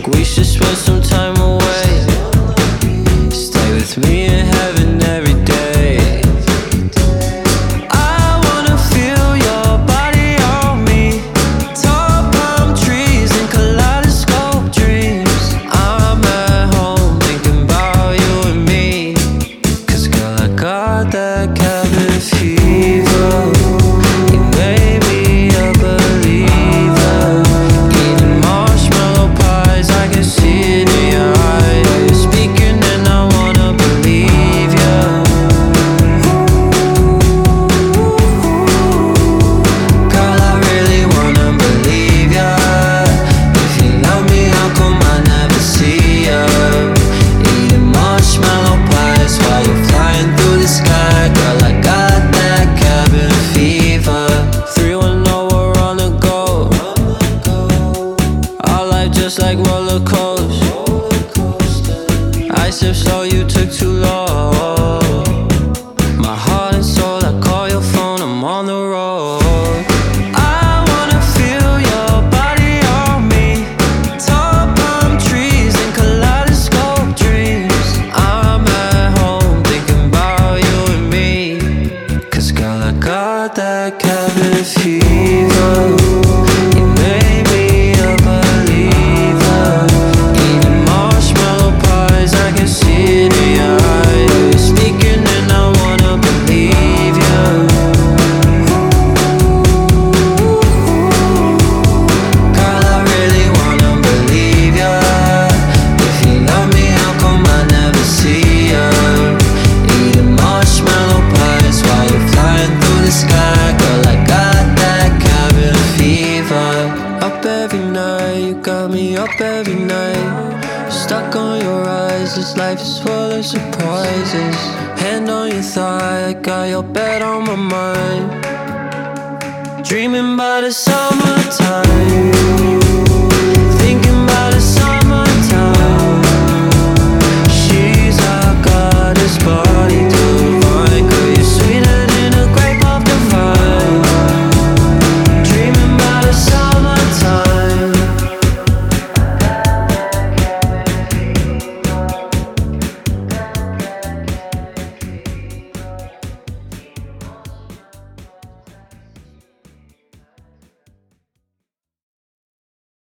We should spend some time away. Stay with me in heaven every day. I wanna feel your body on me. Tall palm trees and kaleidoscope dreams. I'm at home thinking about you and me. 'Cause girl, I got that cabin fever. You made me a believer. Eating marshmallow pies, I can see it in your eyes. You're speaking and I wanna believe ya. Girl, I really wanna believe ya. If you love me, how come I never see ya? Eating marshmallow pies while you're flying through the sky. Girl, I got that cabin fever. 310, we're on the go. Our life just like roller coaster. I sip so you took too long. My heart and soul, I call your phone, I'm on the road. I wanna feel your body on me. Tall palm trees and kaleidoscope dreams. I'm at home thinking about you and me. 'Cause girl, I got that cabin fever. You made me a believer. Eating marshmallow pies, I can see it in your eyes. You're speaking and I wanna believe ya. Girl, I really wanna believe ya. If you love me, how come I never see ya? Eating marshmallow pies while you're flying through the sky. Girl, I got that cabin fever. Up every night, you got me up every night. Stuck on your eyes, this life is full of surprises. Hand on your thigh, I got your bed on my mind. Dreaming by the summertime.